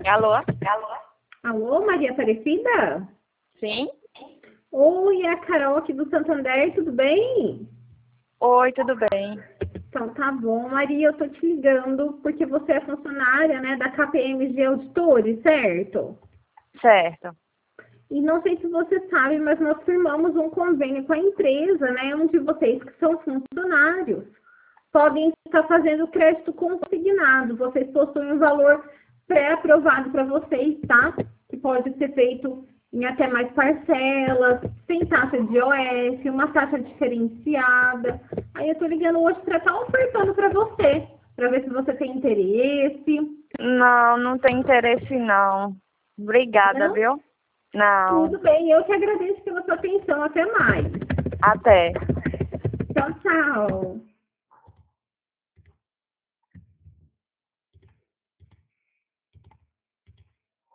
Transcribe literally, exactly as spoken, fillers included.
Alô? Alô, Maria Aparecida? Sim? Oi, é a Carol aqui do Santander, tudo bem? Oi, tudo bem? Então tá bom, Maria, eu tô te ligando porque você é funcionária, né, da K P M G Auditores, certo? Certo. E não sei se você sabe, mas nós firmamos um convênio com a empresa, né, onde vocês que são funcionários podem estar fazendo crédito consignado. Vocês possuem um valor pré-aprovado para vocês, tá? Que pode ser feito em até mais parcelas, sem taxa de I O F, uma taxa diferenciada. Aí eu tô ligando hoje para estar ofertando para você, para ver se você tem interesse. Não, não tem interesse não. Obrigada, Não? viu? Não. Tudo bem, eu que agradeço pela sua atenção. Até mais. Até. Tchau, tchau.